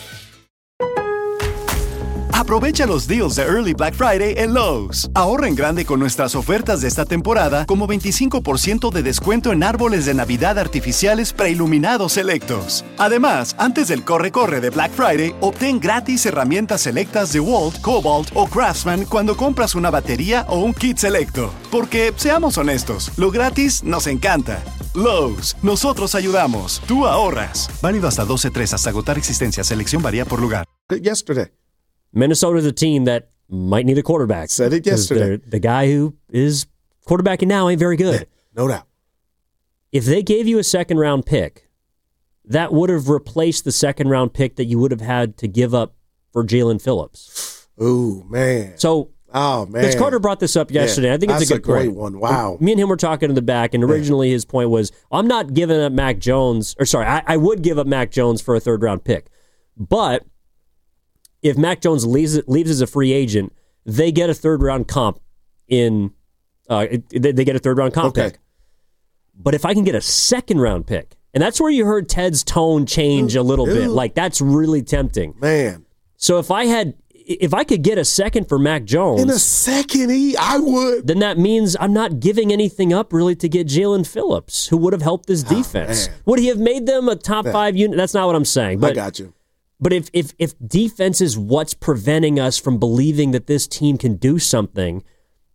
Aprovecha los deals de Early Black Friday en Lowe's. Ahorra en grande con nuestras ofertas de esta temporada, como 25% de descuento en árboles de Navidad artificiales preiluminados selectos. Además, antes del corre-corre de Black Friday, obtén gratis herramientas selectas de Walt, Cobalt o Craftsman cuando compras una batería o un kit selecto. Porque, seamos honestos, lo gratis nos encanta. Lowe's, nosotros ayudamos, tú ahorras. Válido hasta 12/3 hasta agotar existencia. Selección varía por lugar. Yesterday. Minnesota's a team that might need a quarterback. Said it yesterday. The guy who is quarterbacking now ain't very good. No doubt. If they gave you a second-round pick, that would have replaced the second-round pick that you would have had to give up for Jalen Phillips. Ooh, man. So, Vince Carter brought this up yesterday. I think it's a good great point. One. Wow. Me and him were talking in the back, and originally his point was, I'm not giving up Mac Jones, I would give up Mac Jones for a third-round pick. But if Mac Jones leaves as a free agent, they get a third-round comp they get a third-round comp pick. But if I can get a second-round pick, and that's where you heard Ted's tone change a little bit. Like, that's really tempting. Man. So if I could get a second for Mac Jones. In a second, I would. Then that means I'm not giving anything up really to get Jalen Phillips, who would have helped this defense. Would he have made them a top 5 unit? That's not what I'm saying. But I got you. But if defense is what's preventing us from believing that this team can do something,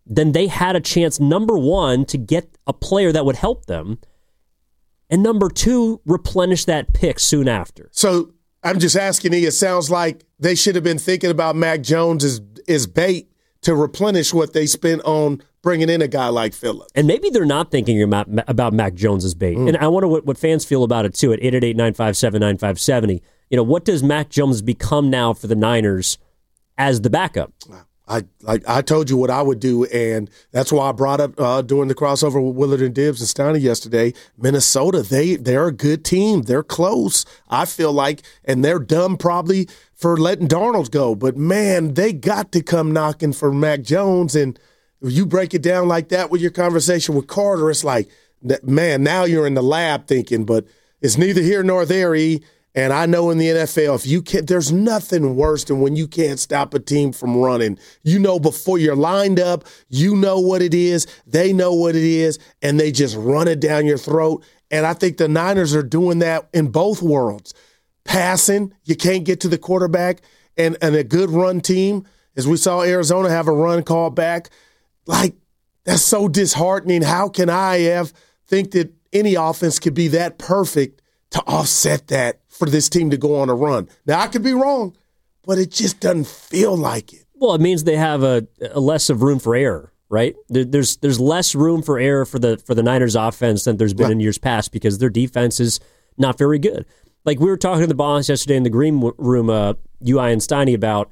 then they had a chance, number one, to get a player that would help them, and number two, replenish that pick soon after. So I'm just asking you, it sounds like they should have been thinking about Mac Jones as bait to replenish what they spent on bringing in a guy like Phillips. And maybe they're not thinking about Mac Jones as bait. And I wonder what fans feel about it, too, at 888-957-9570. What does Mac Jones become now for the Niners as the backup? I told you what I would do, and that's why I brought up during the crossover with Willard and Dibbs and Steiny yesterday. Minnesota, they're a good team. They're close, I feel like, and they're dumb probably for letting Darnold go. But, man, they got to come knocking for Mac Jones, and you break it down like that with your conversation with Carter, it's like, man, now you're in the lab thinking, but it's neither here nor there, E. And I know in the NFL, if you can't, there's nothing worse than when you can't stop a team from running. Before you're lined up, you know what it is, they know what it is, and they just run it down your throat. And I think the Niners are doing that in both worlds. Passing, you can't get to the quarterback, and a good run team, as we saw Arizona have a run called back. Like, that's so disheartening. How can I think that any offense could be that perfect to offset that for this team to go on a run? Now, I could be wrong, but it just doesn't feel like it. Well, it means they have a less of room for error, right? There's less room for error for the Niners offense than there's been in years past because their defense is not very good. Like we were talking to the boss yesterday in the green room, UI and Steiny, about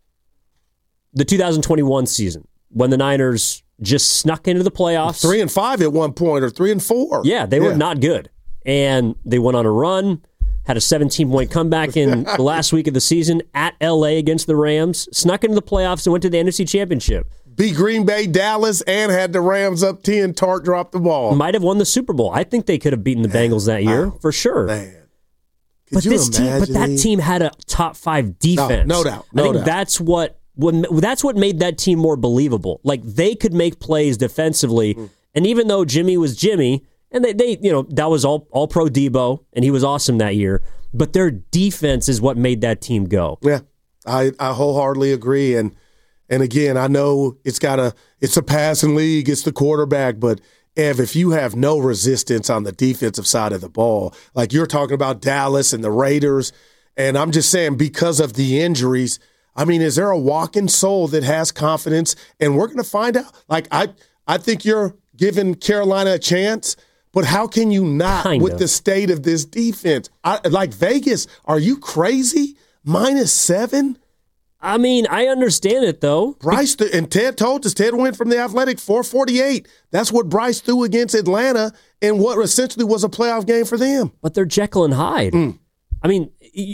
the 2021 season when the Niners just snuck into the playoffs. 3-5 at one point, or 3-4. Yeah, they were not good. And they went on a run, had a 17-point comeback in the last week of the season at L.A. against the Rams, snuck into the playoffs and went to the NFC Championship. Beat Green Bay, Dallas, and had the Rams up 10. Tart dropped the ball. Might have won the Super Bowl. I think they could have beaten the Bengals that year, for sure. Man. But that team had a top 5 defense. No doubt. I think that's what made that team more believable. Like, they could make plays defensively, and even though Jimmy was Jimmy, and they that was all pro Debo, and he was awesome that year, but their defense is what made that team go. Yeah, I wholeheartedly agree, and again, I know it's a passing league, it's the quarterback, but Ev, if you have no resistance on the defensive side of the ball, like you're talking about Dallas and the Raiders, and I'm just saying because of the injuries, I mean, is there a walking soul that has confidence? And we're going to find out. Like, I think you're giving Carolina a chance, but how can you not with the state of this defense? Like Vegas, are you crazy? -7? I mean, I understand it, though. Bryce, and Ted told us, Ted went from the Athletic 448. That's what Bryce threw against Atlanta in what essentially was a playoff game for them. But they're Jekyll and Hyde. I mean,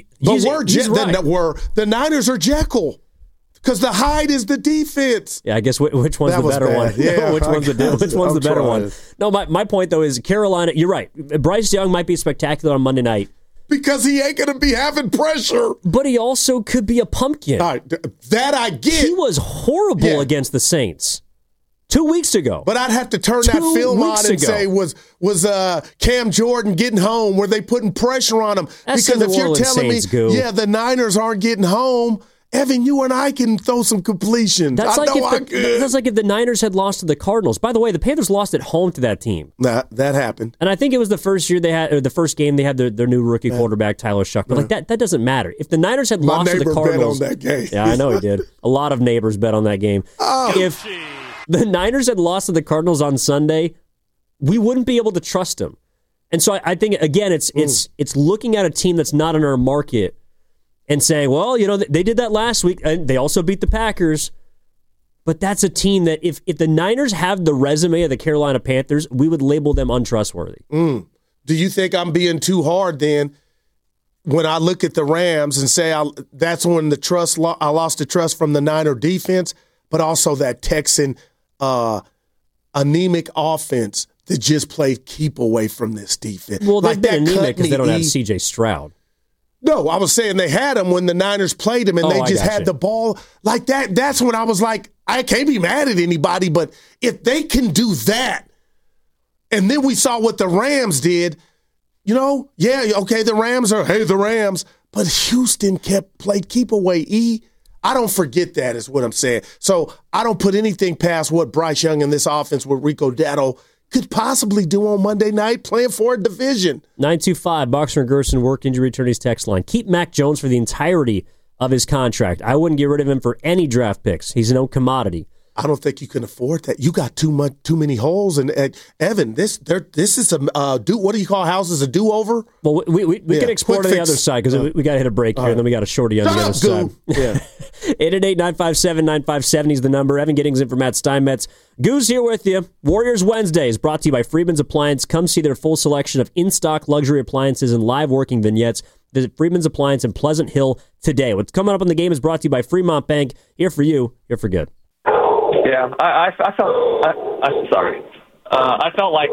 the Niners are Jekyll because the Hyde is the defense. Yeah, I guess which one's the better one? Yeah, which one's the better one? No, my point, though, is Carolina, you're right. Bryce Young might be spectacular on Monday night. Because he ain't going to be having pressure. But he also could be a pumpkin. All right, that I get. He was horrible against the Saints 2 weeks ago. But I'd have to turn that film on and say, was Cam Jordan getting home? Were they putting pressure on him? That's because if you're telling me, the Niners aren't getting home, Evan, you and I can throw some completions. That's like if the Niners had lost to the Cardinals. By the way, the Panthers lost at home to that team. That happened. And I think it was the first year the first game they had their new rookie quarterback, Tyler Shuck. But that doesn't matter. If the Niners had lost to the Cardinals. Bet on that game. Yeah, I know he did. A lot of neighbors bet on that game. If the Niners had lost to the Cardinals on Sunday, we wouldn't be able to trust them. And so I think, again, it's looking at a team that's not in our market and saying, well, they did that last week, and they also beat the Packers. But that's a team that if the Niners have the resume of the Carolina Panthers, we would label them untrustworthy. Do you think I'm being too hard then when I look at the Rams and say that's when I lost the trust from the Niner defense, but also that Texan anemic offense that just played keep away from this defense? Well, they've been anemic because they don't have C.J. Stroud. No, I was saying they had him when the Niners played him, and they just had the ball like that. That's when I was like, I can't be mad at anybody, but if they can do that, and then we saw what the Rams did, the Rams are, the Rams, but Houston played keep away. I don't forget that is what I'm saying. So I don't put anything past what Bryce Young and this offense with Rico Dowdle could possibly do on Monday night playing for a division. 925, Boxer and Gerson work injury attorneys text line. Keep Mac Jones for the entirety of his contract. I wouldn't get rid of him for any draft picks. He's an own commodity. I don't think you can afford that. You got too many holes. And Evan, this is a what do you call houses? A do-over? Well, we can explore to the other side because we got to hit a break here, and then we got a shorty on the other side. Yeah. 888-957-9570 is the number. Evan Giddings in for Matt Steinmetz. Goose here with you. Warriors Wednesday is brought to you by Freedman's Appliance. Come see their full selection of in-stock luxury appliances and live working vignettes. Visit Freedman's Appliance in Pleasant Hill today. What's coming up on the game is brought to you by Fremont Bank. Here for you, here for good. Yeah, I felt like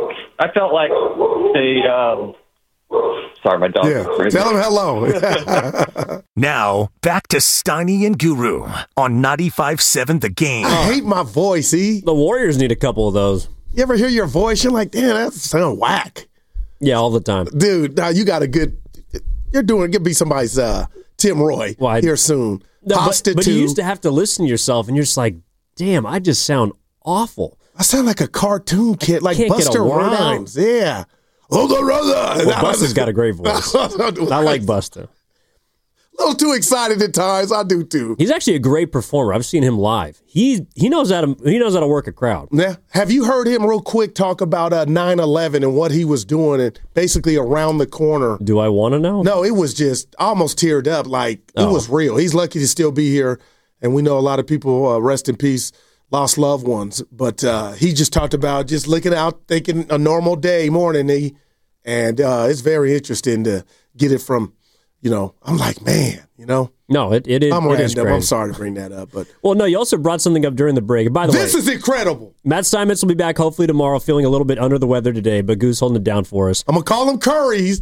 the sorry, my dog. Yeah, tell him hello. Now, back to Steiny and Guru on 95.7 The Game. I hate my voice, E. The Warriors need a couple of those. You ever hear your voice? You're like, damn, that sounds whack. Yeah, all the time. Dude, now you got a good, you're doing, give me somebody's Tim Roy here soon. No, but you used to have to listen to yourself, and you're just like, damn, I just sound awful. I sound like a cartoon kid, like Buster Rhymes. Yeah. Well, Busta's got a great voice. I like Busta. A little too excited at times. I do too. He's actually a great performer. I've seen him live. He knows how to work a crowd. Yeah. Have you heard him real quick talk about 9/11 and what he was doing and basically around the corner? Do I want to know? No, it was just almost teared up. Like it was real. He's lucky to still be here, and we know a lot of people, rest in peace, lost loved ones. But he just talked about just looking out, thinking a normal day morning. And it's very interesting to get it from, I'm like, man, No, it is. I'm it is random. crazy. I'm sorry to bring that up. But well, no, you also brought something up during the break. And by the way, this is incredible. Matt Steinmetz will be back hopefully tomorrow, feeling a little bit under the weather today, but Goose holding it down for us. I'm going to call him Curry.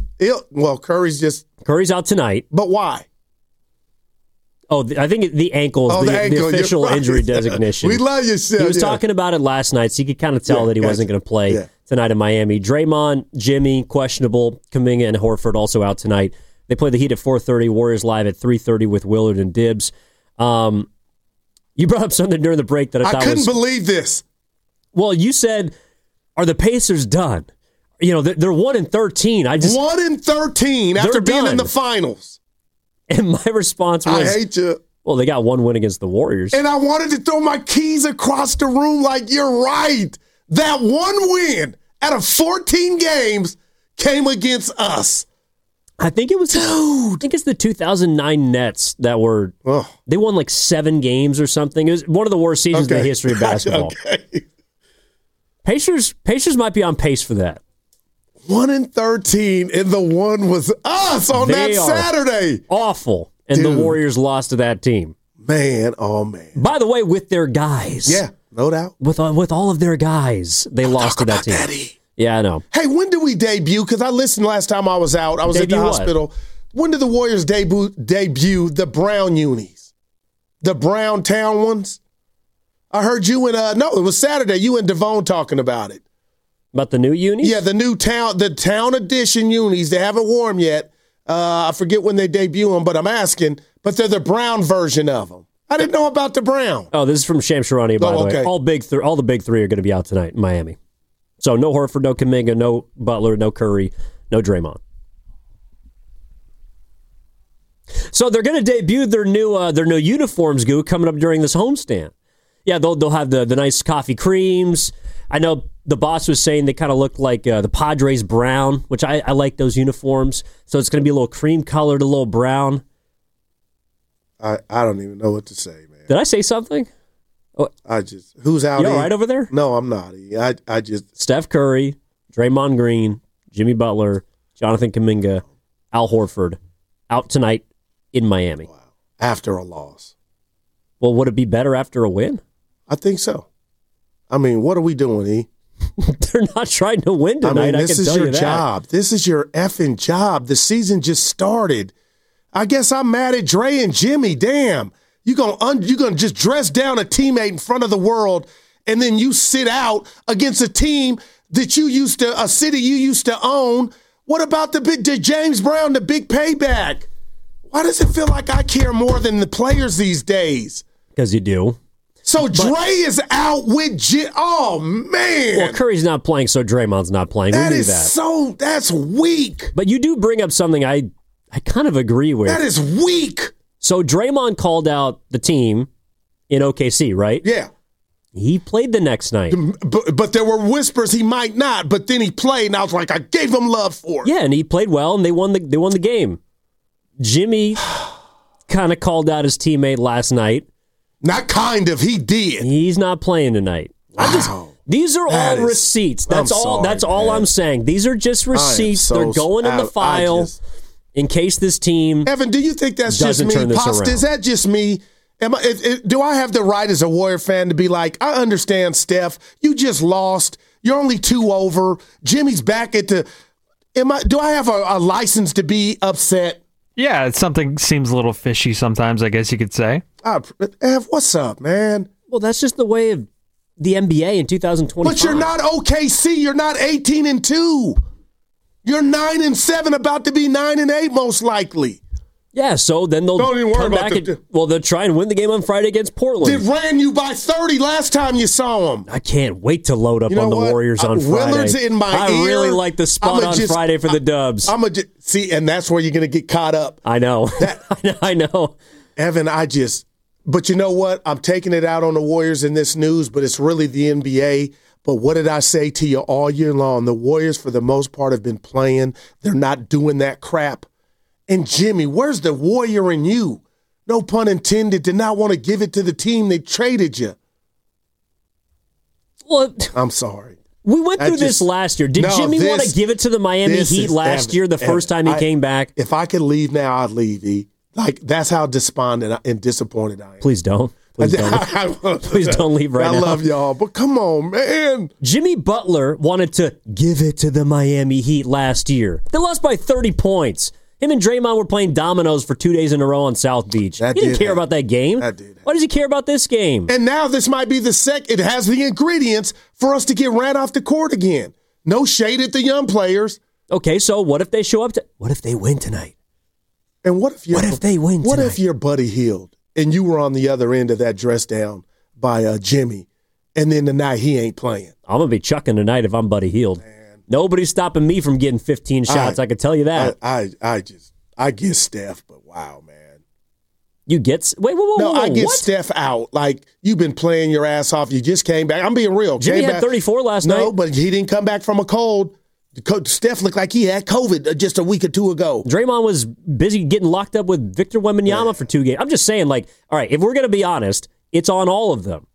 Curry's out tonight. But why? Oh, I think the ankle is the official injury designation. We love you, Sid. He was talking about it last night, so you could kind of tell that he wasn't going to play tonight in Miami. Draymond, Jimmy, questionable. Kuminga and Horford also out tonight. They play the Heat at 4:30. Warriors live at 3:30 with Willard and Dibbs. You brought up something during the break that I thought couldn't believe this. Well, you said, "Are the Pacers done?" They're 1-13. 1-13 after being in the finals. And my response was, I hate you. Well, they got one win against the Warriors. And I wanted to throw my keys across the room like, you're right. That one win out of 14 games came against us. I think it was, I think it's the 2009 Nets that were, they won like 7 games or something. It was one of the worst seasons in the history of basketball. Pacers might be on pace for that. 1-13, and the one was us on that Saturday. Awful. And the Warriors lost to that team. Man, oh man. By the way, with their guys. Yeah, no doubt. With all of their guys, they lost to that team. Yeah, I know. Hey, when did we debut? Because I listened last time I was out. I was at the hospital. When did the Warriors debut the brown unis? The brown town ones? I heard you and, no, it was Saturday. You and Devone talking about it. About the new unis? Yeah, the town edition unis. They haven't worn them yet. I forget when they debut them, but I'm asking. But they're the brown version of them. I didn't know about the brown. Oh, this is from Shams Charania, by the way. All the big three are going to be out tonight in Miami. So no Horford, no Kuminga, no Butler, no Curry, no Draymond. So they're going to debut their new uniforms, Goo, coming up during this homestand. Yeah, they'll have the nice coffee creams. I know the boss was saying they kind of look like the Padres brown, which I like those uniforms. So it's going to be a little cream colored, a little brown. I don't even know what to say, man. Did I say something? Oh, who's out? You all right over there? No, I'm not. Steph Curry, Draymond Green, Jimmy Butler, Jonathan Kuminga, Al Horford out tonight in Miami. Wow. After a loss. Well, would it be better after a win? I think so. I mean, what are we doing, E? They're not trying to win tonight. I mean, this is your job. This is your effing job. The season just started. I guess I'm mad at Dre and Jimmy. Damn. You're gonna just dress down a teammate in front of the world, and then you sit out against a team that a city you used to own. What about the James Brown, the big payback? Why does it feel like I care more than the players these days? Because you do. So Dre is out with oh, man. Well, Curry's not playing, so Draymond's not playing. We knew that. That's weak. But you do bring up something I kind of agree with. That is weak. So Draymond called out the team in OKC, right? Yeah. He played the next night. But there were whispers he might not, but then he played, and I was like, I gave him love for it. Yeah, and he played well, and they won the game. Jimmy kind of called out his teammate last night. Not kind of, he did. He's not playing tonight. Wow. These are all receipts. That's all I'm saying. These are just receipts. They're going in the file in case this team Evan, do you think that's just me? Pasta, is that just me? Do I have the right as a Warrior fan to be like, I understand, Steph, you just lost. You're only 2 over. Jimmy's back at the do I have a license to be upset? Yeah, something seems a little fishy sometimes, I guess you could say. Ev, what's up, man? Well, that's just the way of the NBA in 2025. But you're not OKC. You're not 18-2. You're 9-7, about to be 9-8, most likely. Yeah, so then they'll come back they'll try and win the game on Friday against Portland. They ran you by 30 last time you saw them. I can't wait to load up on the Warriors on Friday. Willard's in my I ear. really like the spot on Friday for the Dubs. See, and that's where you're going to get caught up. I know. I know. Evan, but you know what? I'm taking it out on the Warriors in this news, but it's really the NBA. But what did I say to you all year long? The Warriors, for the most part, have been playing. They're not doing that crap. And Jimmy, where's the Warrior in you? No pun intended, did not want to give it to the team that traded you. Well, I'm sorry. We went through this last year. Did Jimmy want to give it to the Miami Heat last year, the first time he came back? If I could leave now, I'd leave, E. Like, that's how despondent and disappointed I am. Please don't. Please don't. Please don't leave right now. I love y'all, but come on, man. Jimmy Butler wanted to give it to the Miami Heat last year. They lost by 30 points. Him and Draymond were playing dominoes for 2 days in a row on South Beach. He didn't care about that game. Why does he care about this game? And now this might be the second. It has the ingredients for us to get ran off the court again. No shade at the young players. Okay, so what if they show up? What if they win tonight? And what if they win tonight? What if you're Buddy Hield and you were on the other end of that dress down by Jimmy, and then tonight he ain't playing? I'm going to be chucking tonight if I'm Buddy Hield. Man. Nobody's stopping me from getting 15 shots, I can tell you that. I get Steph, but wow, man. You get... Wait, I get Steph out. Like, you've been playing your ass off. You just came back. I'm being real. Jimmy had 34 last night. No, but he didn't come back from a cold. Steph looked like he had COVID just a week or two ago. Draymond was busy getting locked up with Victor Wembanyama for 2 games. I'm just saying, like, all right, if we're going to be honest, it's on all of them.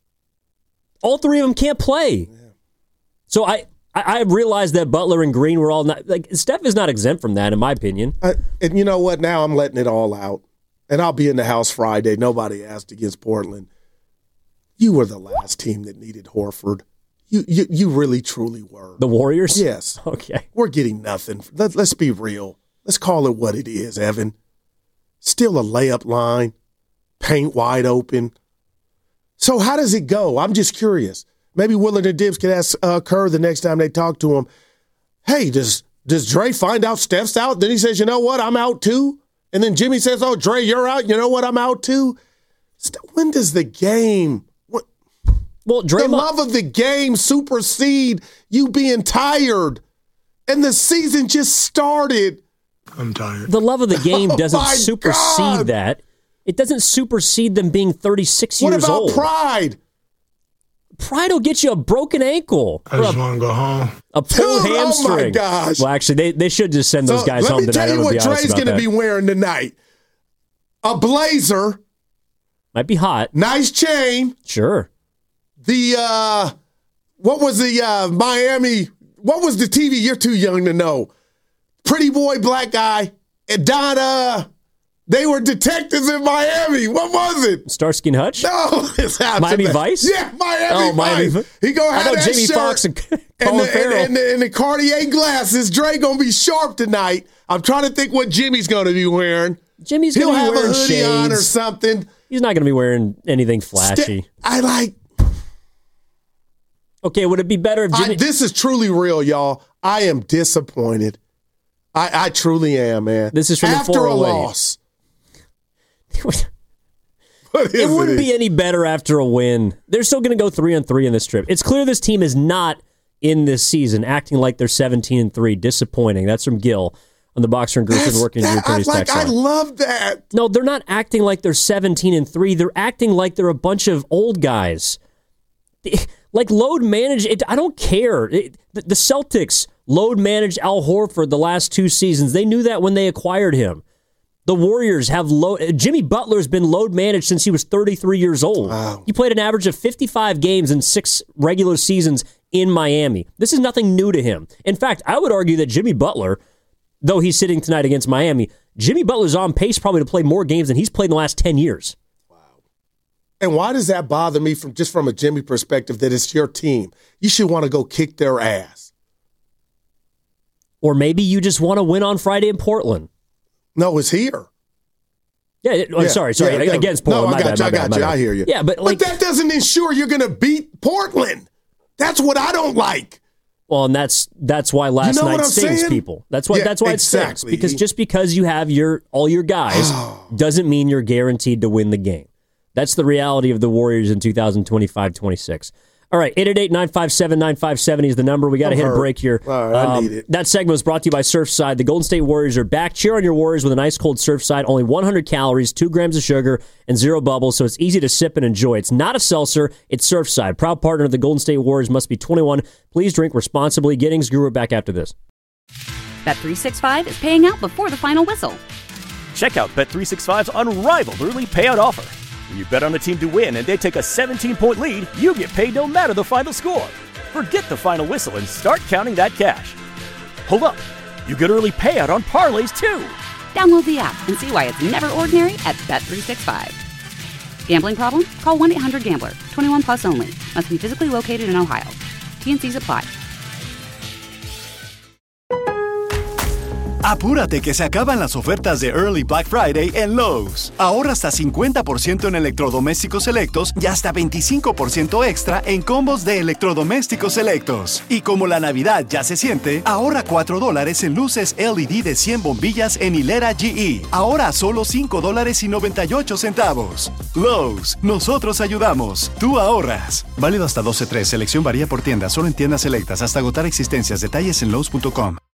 All 3 of them can't play. Yeah. So I realized that Butler and Green were all not, like, Steph is not exempt from that, in my opinion. And you know what? Now I'm letting it all out. And I'll be in the house Friday. Nobody asked against Portland. You were the last team that needed Horford. You really, truly were. The Warriors? Yes. Okay. We're getting nothing. Let's be real. Let's call it what it is, Evan. Still a layup line. Paint wide open. So how does it go? I'm just curious. Maybe Willard and Dibbs could ask Kerr the next time they talk to him, hey, does Dre find out Steph's out? Then he says, you know what, I'm out too? And then Jimmy says, oh, Dre, you're out. You know what, I'm out too? When does the game... Well, the love of the game supersede you being tired. And the season just started. I'm tired. The love of the game doesn't supersede that. It doesn't supersede them being 36 years old. What about pride? Pride will get you a broken ankle. I just want to go home. A pulled hamstring. Oh, my gosh. Well, actually, they should just send those guys home tonight. Let me tell you what Dre's going to be wearing tonight. A blazer. Might be hot. Nice chain. Sure. The, what was the Miami, what was the TV? You're too young to know. Pretty boy, black guy. And Donna, they were detectives in Miami. What was it? Starsky and Hutch? No. It's Miami Vice? Yeah, Miami Vice. He gonna have that Jamie shirt Foxx and Colin Farrell. And the Cartier glasses. Dre gonna be sharp tonight. I'm trying to think what Jimmy's gonna be wearing. Jimmy's gonna be wearing He'll have a hoodie shades on or something. He's not gonna be wearing anything flashy. Okay, would it be better if Jimmy... This is truly real, y'all. I am disappointed. I truly am, man. This is from after the 408. a loss. It wouldn't be any better after a win. They're still going to go 3-3 in this trip. It's clear this team is not in this season acting like they're 17-3. Disappointing. That's from Gil on the Boxer and Grusin Working Your Attorney's text line. I love that. No, they're not acting like they're 17-3. They're acting like they're a bunch of old guys. Like load manage. I don't care. The Celtics load managed Al Horford the last 2 seasons. They knew that when they acquired him. The Warriors have Jimmy Butler's been load managed since he was 33 years old. Wow. He played an average of 55 games in 6 regular seasons in Miami. This is nothing new to him. In fact, I would argue that Jimmy Butler, though he's sitting tonight against Miami, Jimmy Butler's on pace probably to play more games than he's played in the last 10 years. Wow. And why does that bother me from a Jimmy perspective that it's your team? You should want to go kick their ass. Or maybe you just want to win on Friday in Portland. No, it's here. Sorry. Against Portland. No, I got you. I hear you. Yeah, but that doesn't ensure you're going to beat Portland. That's what I don't like. Well, and that's why last night stings people. That's why it stings. Because just because you have all your guys doesn't mean you're guaranteed to win the game. That's the reality of the Warriors in 2025-26. All right, 888-957-9570 is the number. We got to hit a break here. All right, I need it. That segment was brought to you by Surfside. The Golden State Warriors are back. Cheer on your Warriors with a nice cold Surfside. Only 100 calories, 2 grams of sugar, and 0 bubbles, so it's easy to sip and enjoy. It's not a seltzer. It's Surfside. Proud partner of the Golden State Warriors. Must be 21. Please drink responsibly. Giddings, Guru, back after this. Bet365 is paying out before the final whistle. Check out Bet365's unrivaled early payout offer. When you bet on a team to win and they take a 17-point lead, you get paid no matter the final score. Forget the final whistle and start counting that cash. Hold up. You get early payout on parlays, too. Download the app and see why it's never ordinary at Bet365. Gambling problem? Call 1-800-GAMBLER. 21 plus only. Must be physically located in Ohio. T&Cs apply. Apúrate que se acaban las ofertas de Early Black Friday en Lowe's. Ahorra hasta 50% en electrodomésticos selectos y hasta 25% extra en combos de electrodomésticos selectos. Y como la Navidad ya se siente, ahorra $4 en luces LED de 100 bombillas en hilera GE. Ahora a solo $5.98. Lowe's, nosotros ayudamos. Tú ahorras. Válido hasta 12/3. Selección varía por tienda. Solo en tiendas selectas hasta agotar existencias. Detalles en Lowe's.com.